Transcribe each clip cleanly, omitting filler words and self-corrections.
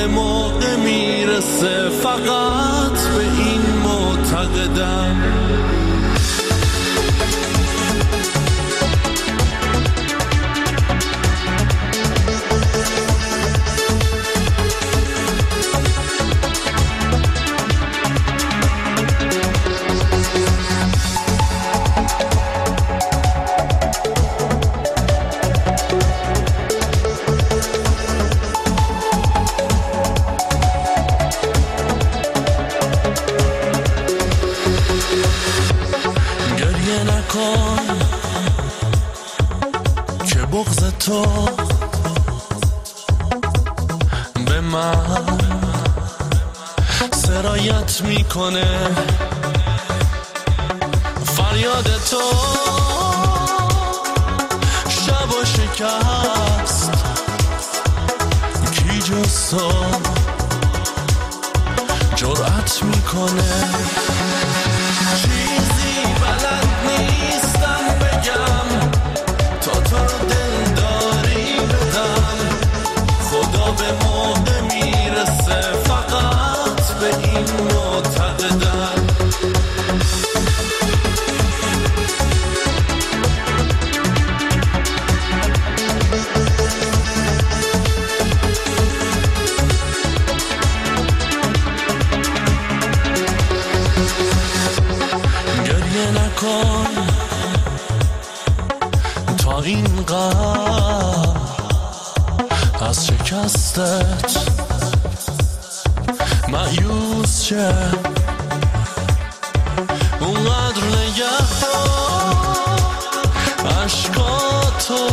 موقع میرسه، فقط به این معتقدم. که بغض تو به من سرایت میکنه، فریاد تو شب و شکست، کی جز تو جرأت میکنه. چیزی بلد نیستم بگم تا تو رو دلداری بدم، خدا به موقع میرسه، فقط به این معتقدم. گریه نکن تا اینقدر از شکستت مایوس شه، اونقدر نگه دار عشقاتو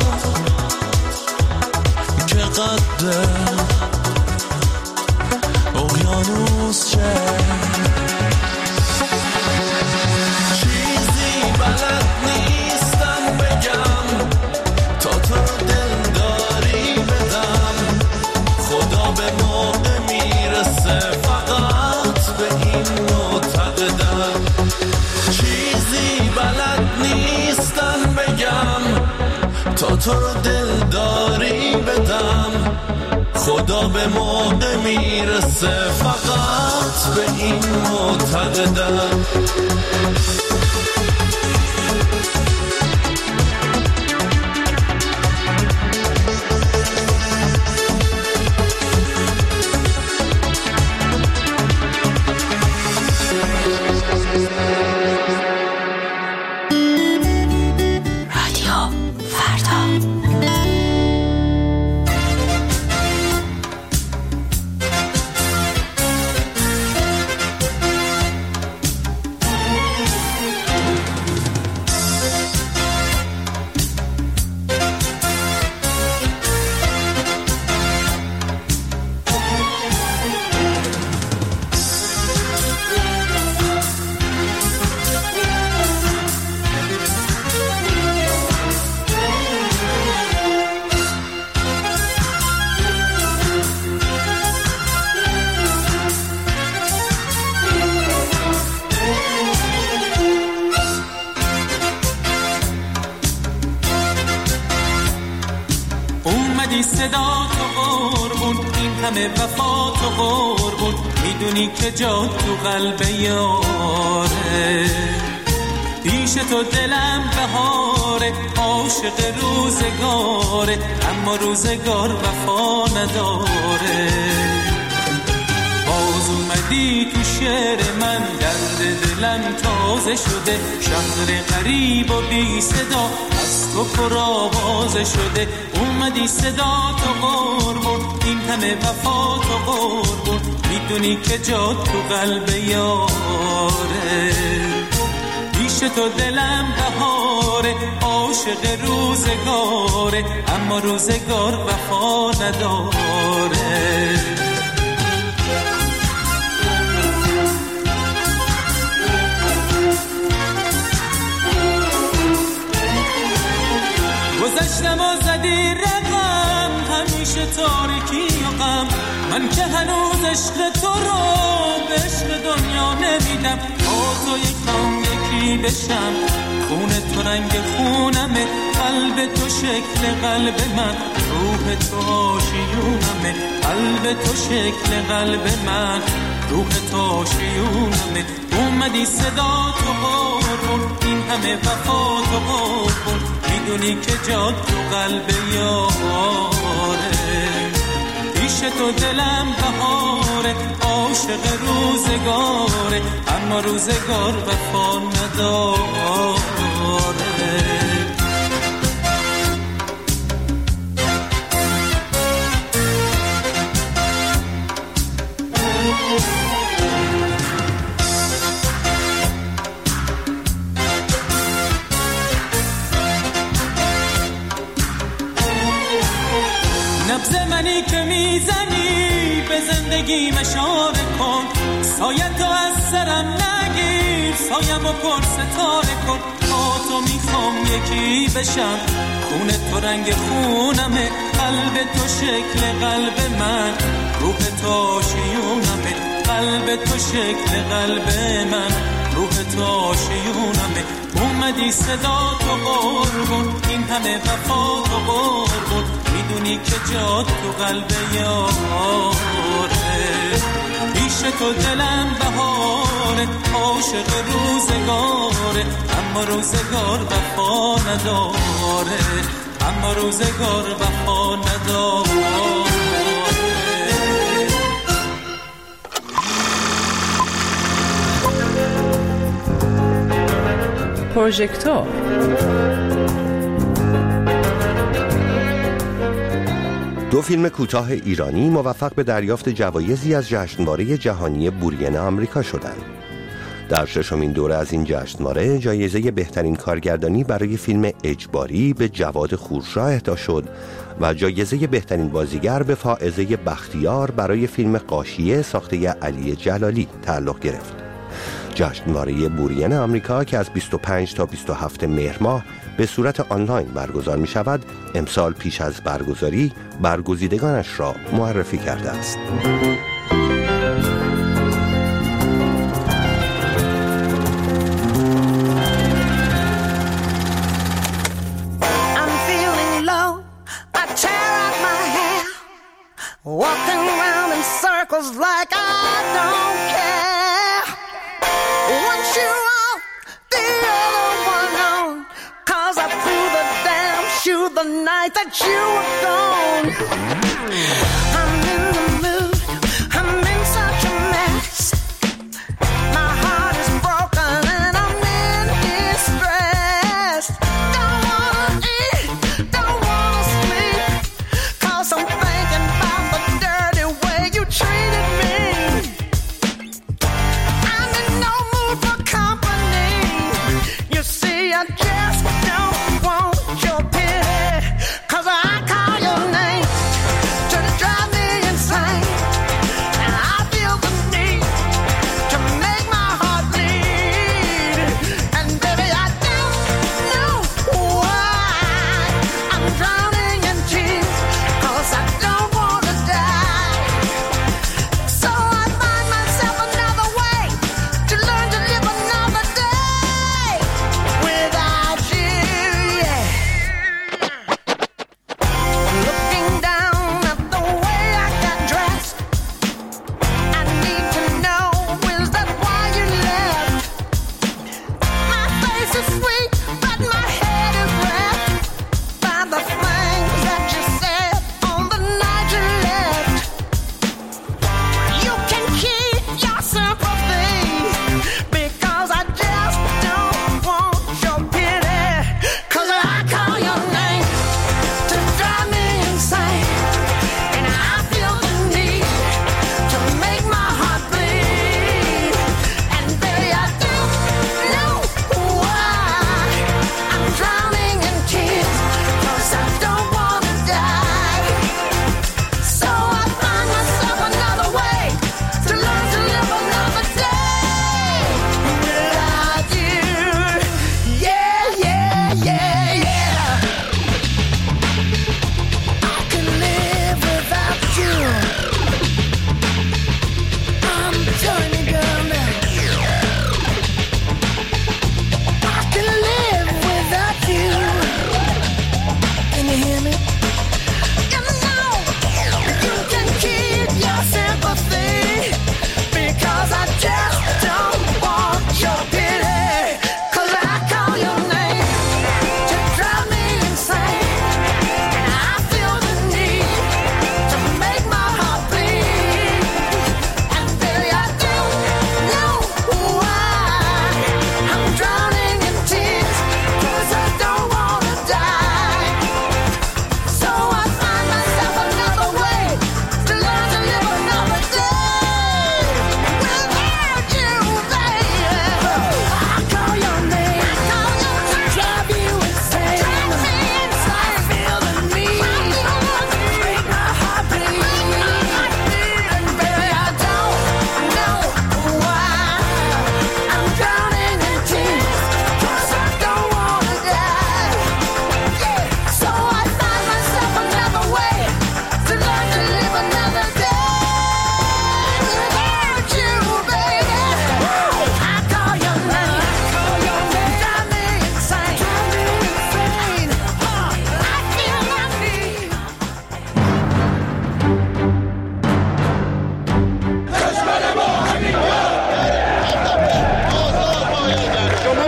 که قد اقیانوس شه. چیزی بلد نیستم بگم تا تو رو دلداری بدم، خدا به موقع میرسه، فقط به این معتقدم. چیزی بلد نیستم بگم تا تو رو دلداری بدم، خدا به موقع میرسه، فقط به این معتقدم. صدا تو قربون، این همه وفا تو قربون، میدونی که جا تو قلب یاره، پیش تو دلم بهاره، عاشق روزگاره، اما روزگار وفا نداره. باز اومدی تو شعر من، درد دلم تازه شده، شهر غریب و بی صدا از تو پر آوازه شده. اومدی صدا تو قربون، این همه وفا تو قربون، میدونی که جا تو قلب یاره، پیش تو دلم بهاره، عاشق روزگاره، اما روزگار وفا نداره. گذشتم و زدی رقم، همیشه تاریکی و غم، من که هنوز عشق تو رو به عشق دنیا نمیدم. با تو یکم یکی بشم، خون تو رنگ خونمه، قلب تو شکل قلب من، روح تو آشیونمه. قلب تو شکل قلب من، روح تو آشیونمه. اومدی صدا تو قربون، این همه وفا تو قربون، میدونی که جا تو قلب یاره. پیش تو دلم بهاره، عاشق روزگاره، اما روزگار وفا نداره. نبض منی که میزنی به زندگیم اشاره کن، سایه تو از سرم نگیر، سایم و پر ستاره کن. با تو میخوام یکی بشم، خون تو رنگ خونمه. قلب تو شکل قلب من، روح تو آشیونمه. قلب تو شکل قلب من، روح تو آشیونمه. اومدی صدا تو قربون، این همه وفا تو قربون، میدونی که جا تو قلب یاره. پیش تو دلم بهاره، عاشق روزگاره، اما روزگار وفا نداره، اما روزگار وفا نداره. پروژکتور دو فیلم کوتاه ایرانی موفق به دریافت جوایزی از جشنواره جهانی بورین آمریکا شدند. در ششمین دوره از این جشنواره جایزه بهترین کارگردانی برای فیلم اجباری به جواد خورشا اهدا شد و جایزه بهترین بازیگر به فائزه بختیار برای فیلم غاشیه ساخته علی جلالی تعلق گرفت. جشنواره بورین آمریکا که از 25 تا 27 مهر ماه به صورت آنلاین برگزار می شود، امسال پیش از برگزاری برگزیدگانش را معرفی کرده است. Walking around in circles like I don't care. Once you're off, the other one on. 'Cause I threw the damn shoe the night that you were gone. I'm in the mood, I'm in such a mess. My heart is broken and I'm in distress. Don't wanna eat, don't wanna sleep, 'cause I'm thinking about the dirty way you treated me. I'm in no mood for company. You see, I just don't want your pity, 'cause I call your name to drive me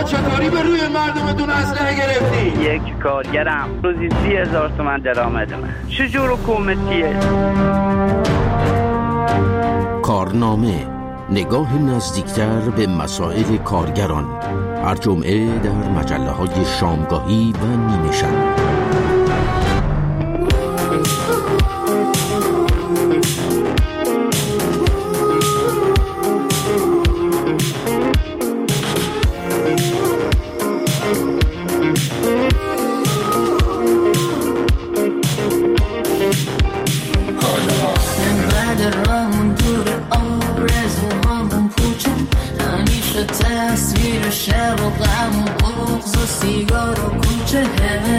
چطوری به روی مردمتون اسلحه گرفتی؟ یک کارگرم روزی 30,000 تومان درآمدمه. چجور حکومتیه؟ کارنامه، نگاه نزدیکتر به مسائل کارگران، هر جمعه در مجله‌های شامگاهی و نیمه شب. تصویر شب و غم و بغض و سیگار و کوچه